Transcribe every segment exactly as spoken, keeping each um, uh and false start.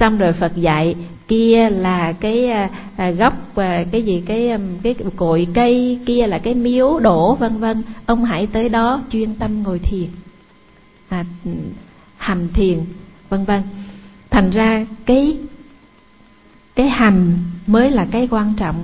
Xong rồi Phật dạy kia là cái à, gốc à, cái gì cái cái cội cây, kia là cái miếu đổ vân vân. Ông hãy tới đó chuyên tâm ngồi thiền, à, hành thiền vân vân. Thành ra cái cái hành mới là cái quan trọng.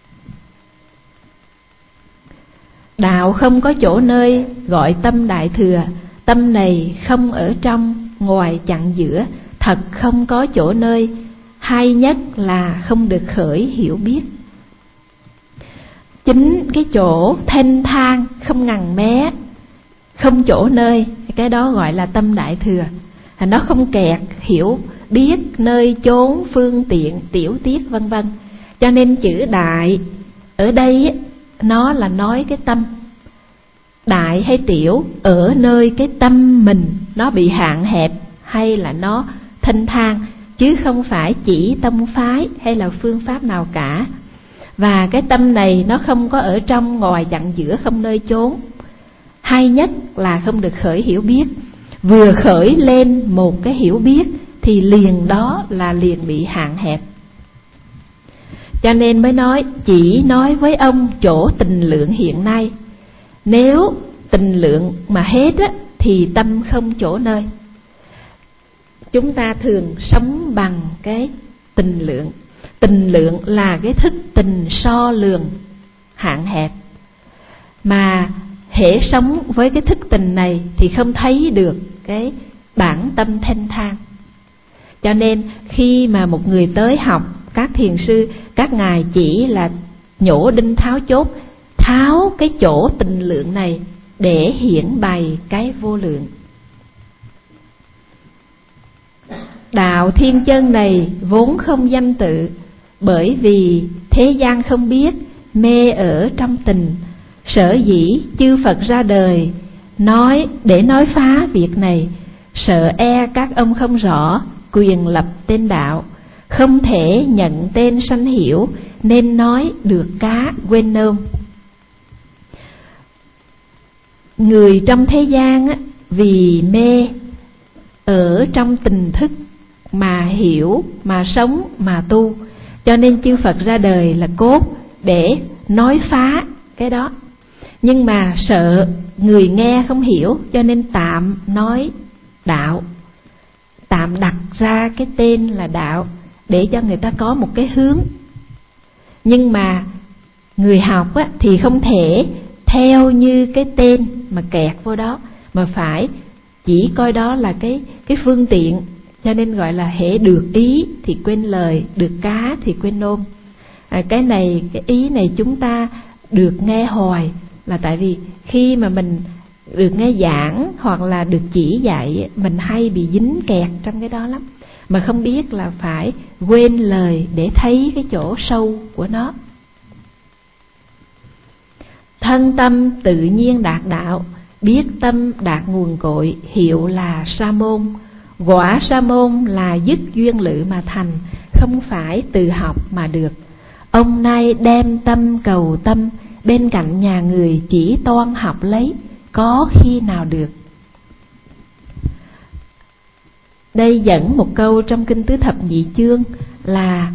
Đạo không có chỗ nơi gọi tâm đại thừa. Tâm này không ở trong ngoài chặn giữa, thật không có chỗ nơi. Hay nhất là không được khởi hiểu biết. Chính cái chỗ thênh thang, không ngằn mé, không chỗ nơi, cái đó gọi là tâm đại thừa. Nó không kẹt hiểu biết nơi chốn phương tiện tiểu tiết vân vân. Cho nên chữ đại ở đây nó là nói cái tâm. Đại hay tiểu ở nơi cái tâm mình nó bị hạn hẹp hay là nó thênh thang, chứ không phải chỉ tông phái hay là phương pháp nào cả. Và cái tâm này nó không có ở trong ngoài chặn giữa, không nơi chốn. Hay nhất là không được khởi hiểu biết. Vừa khởi lên một cái hiểu biết thì liền đó là liền bị hạn hẹp. Cho nên mới nói chỉ nói với ông chỗ tình lượng hiện nay. Nếu tình lượng mà hết á, thì tâm không chỗ nơi. Chúng ta thường sống bằng cái tình lượng. Tình lượng là cái thức tình so lường hạn hẹp. Mà hễ sống với cái thức tình này thì không thấy được cái bản tâm thênh thang. Cho nên khi mà một người tới học, các thiền sư, các ngài chỉ là nhổ đinh tháo chốt, tháo cái chỗ tình lượng này để hiển bày cái vô lượng. Đạo thiên chân này vốn không danh tự, bởi vì thế gian không biết, mê ở trong tình. Sở dĩ chư Phật ra đời nói để nói phá việc này, sợ e các ông không rõ quyền lập tên đạo, không thể nhận tên sanh hiểu, nên nói được cá quên nôm. Người trong thế gian á, vì mê ở trong tình thức mà hiểu, mà sống, mà tu, cho nên chư Phật ra đời là cốt để nói phá cái đó. Nhưng mà sợ người nghe không hiểu, cho nên tạm nói đạo, tạm đặt ra cái tên là đạo để cho người ta có một cái hướng. Nhưng mà người học á, thì không thể theo như cái tên mà kẹt vô đó, mà phải chỉ coi đó là cái, cái phương tiện. Cho nên gọi là hễ được ý thì quên lời, được cá thì quên nôm. à, Cái này, cái ý này chúng ta được nghe hoài, là tại vì khi mà mình được nghe giảng hoặc là được chỉ dạy, mình hay bị dính kẹt trong cái đó lắm, mà không biết là phải quên lời để thấy cái chỗ sâu của nó. Thân tâm tự nhiên đạt đạo, biết tâm đạt nguồn cội, hiệu là sa môn. Quả sa môn là dứt duyên lự mà thành, không phải từ học mà được. Ông nay đem tâm cầu tâm, bên cạnh nhà người chỉ toan học lấy, có khi nào được. Đây dẫn một câu trong Kinh Tứ Thập Nhị Chương là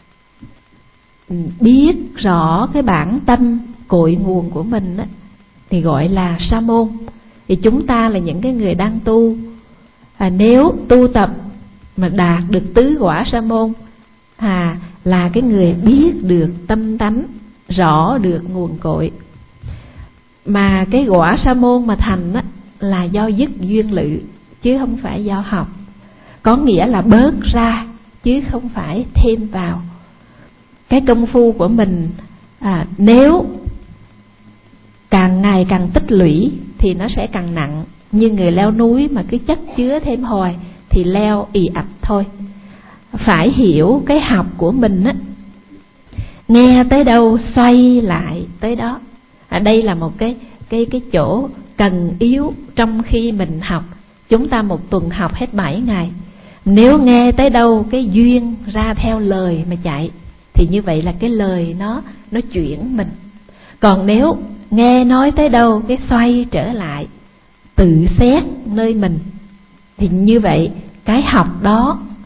biết rõ cái bản tâm cội nguồn của mình á, thì gọi là sa môn. Thì chúng ta là những cái người đang tu, à, nếu tu tập mà đạt được tứ quả sa môn, à, là cái người biết được tâm tánh, rõ được nguồn cội. Mà cái quả sa môn mà thành á, là do dứt duyên lự, chứ không phải do học. Có nghĩa là bớt ra, chứ không phải thêm vào. Cái công phu của mình, à, nếu càng ngày càng tích lũy thì nó sẽ càng nặng. Như người leo núi mà cứ chất chứa thêm hoài thì leo ì ạch thôi. Phải hiểu cái học của mình á, nghe tới đâu xoay lại tới đó. À, đây là một cái cái cái chỗ cần yếu trong khi mình học. Chúng ta một tuần học hết bảy ngày. Nếu nghe tới đâu cái duyên ra theo lời mà chạy, thì như vậy là cái lời nó nó chuyển mình. Còn nếu nghe nói tới đâu cái xoay trở lại, tự xét nơi mình, thì như vậy cái học đó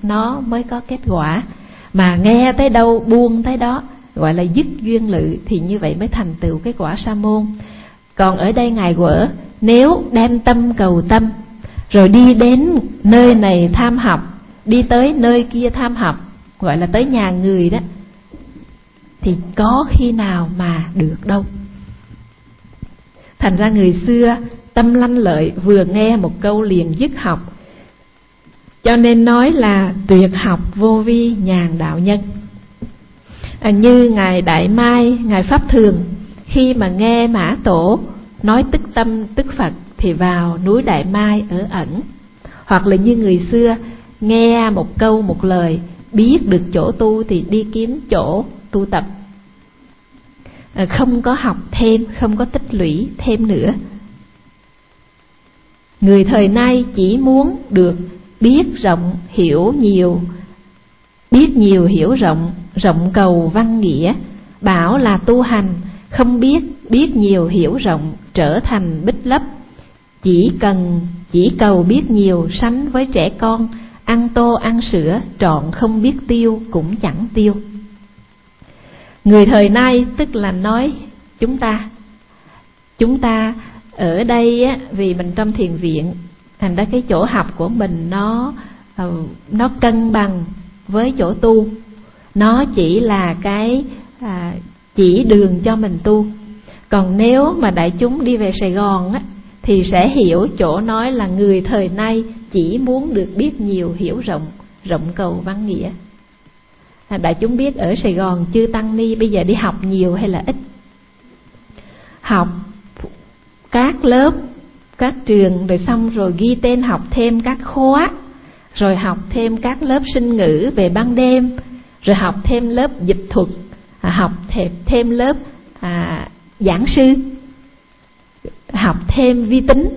nó mới có kết quả. Mà nghe tới đâu buông tới đó, gọi là dứt duyên lự, thì như vậy mới thành tựu cái quả sa môn. Còn ở đây Ngài Quở, nếu đem tâm cầu tâm, rồi đi đến nơi này tham học, đi tới nơi kia tham học, gọi là tới nhà người đó, thì có khi nào mà được đâu. Thành ra người xưa tâm lanh lợi, vừa nghe một câu liền dứt học. Cho nên nói là tuyệt học vô vi nhàn đạo nhân. À, như Ngài Đại Mai, Ngài Pháp Thường, khi mà nghe Mã Tổ nói tức tâm tức Phật thì vào núi Đại Mai ở ẩn. Hoặc là như người xưa nghe một câu một lời, biết được chỗ tu thì đi kiếm chỗ tu tập, à, không có học thêm, không có tích lũy thêm nữa. Người thời nay chỉ muốn được biết rộng hiểu nhiều, biết nhiều hiểu rộng, rộng cầu văn nghĩa, bảo là tu hành, không biết, biết nhiều hiểu rộng, trở thành bích lấp. Chỉ cần, chỉ cầu biết nhiều, sánh với trẻ con, ăn tô ăn sữa, trọn không biết tiêu cũng chẳng tiêu. Người thời nay tức là nói chúng ta. Chúng ta ở đây á, vì mình trong thiền viện, thành ra cái chỗ học của mình nó nó cân bằng với chỗ tu. Nó chỉ là cái à, chỉ đường cho mình tu. Còn nếu mà đại chúng đi về Sài Gòn á, thì sẽ hiểu chỗ nói là người thời nay chỉ muốn được biết nhiều hiểu rộng, rộng cầu văn nghĩa. à, Đại chúng biết ở Sài Gòn chư tăng ni bây giờ đi học nhiều hay là ít? Học các lớp, các trường, rồi xong rồi ghi tên học thêm các khóa, rồi học thêm các lớp sinh ngữ về ban đêm, rồi học thêm lớp dịch thuật, à, học thêm, thêm lớp à, giảng sư, học thêm vi tính.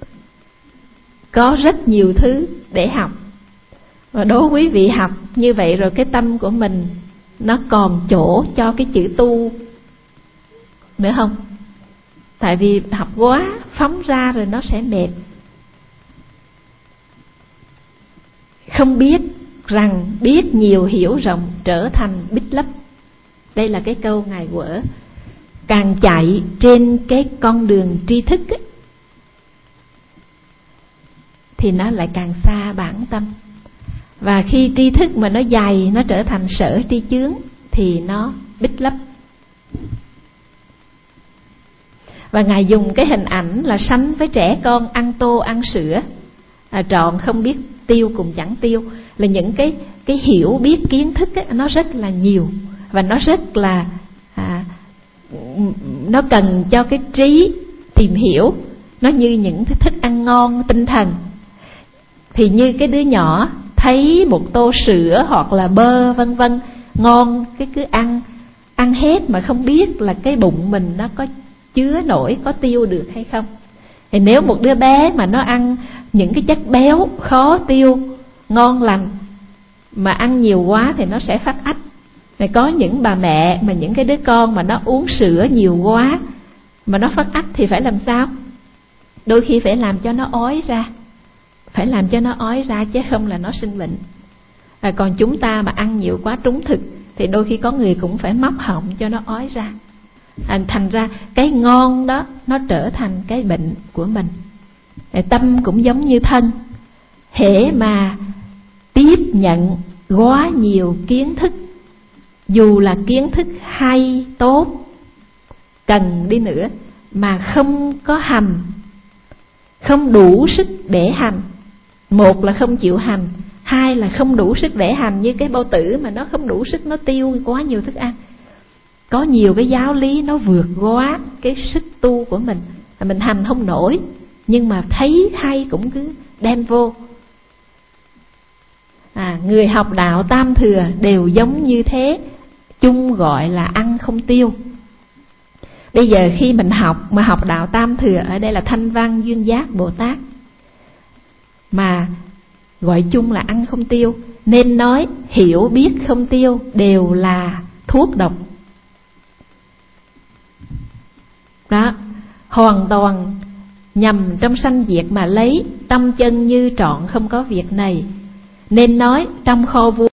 Có rất nhiều thứ để học. Và đố quý vị học như vậy rồi cái tâm của mình nó còn chỗ cho cái chữ tu nữa không? Tại vì học quá, phóng ra rồi nó sẽ mệt. Không biết rằng biết nhiều hiểu rộng, trở thành bích lấp. Đây là cái câu Ngài Quở. Càng chạy trên cái con đường tri thức ấy, thì nó lại càng xa bản tâm. Và khi tri thức mà nó dày, nó trở thành sở tri chướng, thì nó bích lấp. Và Ngài dùng cái hình ảnh là sánh với trẻ con ăn tô ăn sữa, à, trọn không biết tiêu cùng chẳng tiêu. Là những cái, cái hiểu biết kiến thức ấy, nó rất là nhiều. Và nó rất là à, nó cần cho cái trí tìm hiểu. Nó như những thức ăn ngon tinh thần. Thì như cái đứa nhỏ thấy một tô sữa hoặc là bơ vân vân ngon, cái cứ ăn, ăn hết mà không biết là cái bụng mình nó có chứa nổi, có tiêu được hay không. Thì nếu một đứa bé mà nó ăn những cái chất béo khó tiêu, ngon lành, mà ăn nhiều quá thì nó sẽ phát ách. Mà có những bà mẹ mà những cái đứa con mà nó uống sữa nhiều quá mà nó phát ách thì phải làm sao? Đôi khi phải làm cho nó ói ra. Phải làm cho nó ói ra chứ không là nó sinh bệnh. à, Còn chúng ta mà ăn nhiều quá trúng thực thì đôi khi có người cũng phải móc họng cho nó ói ra. à, Thành ra cái ngon đó nó trở thành cái bệnh của mình. à, Tâm cũng giống như thân. Hễ mà tiếp nhận quá nhiều kiến thức, dù là kiến thức hay, tốt, cần đi nữa, mà không có hành, không đủ sức để hành. Một là không chịu hành, hai là không đủ sức để hành. Như cái bao tử mà nó không đủ sức, nó tiêu quá nhiều thức ăn. Có nhiều cái giáo lý nó vượt quá cái sức tu của mình, mình hành không nổi, nhưng mà thấy hay cũng cứ đem vô. à, Người học đạo Tam Thừa đều giống như thế, chung gọi là ăn không tiêu. Bây giờ khi mình học mà học đạo Tam Thừa, ở đây là Thanh Văn Duyên Giác Bồ Tát, mà gọi chung là ăn không tiêu, nên nói hiểu biết không tiêu đều là thuốc độc. Đó, hoàn toàn nhằm trong sanh diệt mà lấy, tâm chân như trọn không có việc này. Nên nói trong kho vua